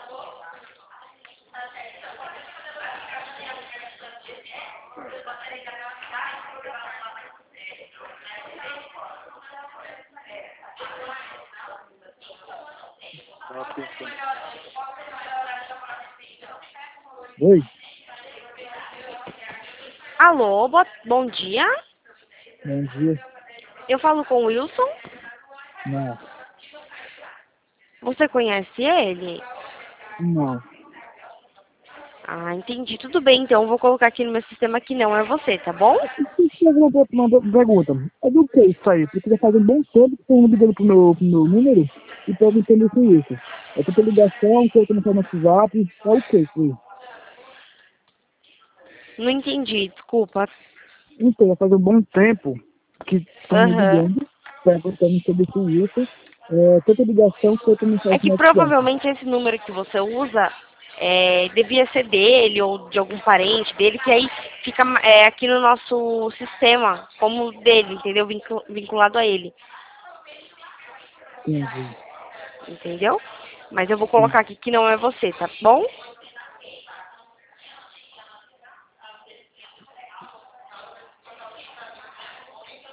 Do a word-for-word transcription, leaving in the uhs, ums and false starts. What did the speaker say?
Oi, Alô, bo- bom dia. bom dia. Eu falo com o Wilson. Não, Você conhece ele? não. Ah, entendi. Tudo bem, então. Eu vou colocar aqui no meu sistema que não é você, tá bom? Deixa eu fazer uma uma pergunta. É do que isso aí? Porque já faz um bom tempo que estão ligando pro meu, pro meu número e perguntando com isso. É tanta ligação, que eu tô no WhatsApp. É o que isso aí? Não entendi, desculpa. Então, já faz um bom tempo que estão me Aham. ligando, perguntando sobre isso. É, tanta ligação que eu tô É mensagem que no WhatsApp. provavelmente esse número que você usa é, devia ser dele ou de algum parente dele, que aí fica é, aqui no nosso sistema como dele, entendeu? Vincu- Vinculado a ele, Entendi. entendeu? Mas eu vou Sim. colocar aqui que não é você, tá bom?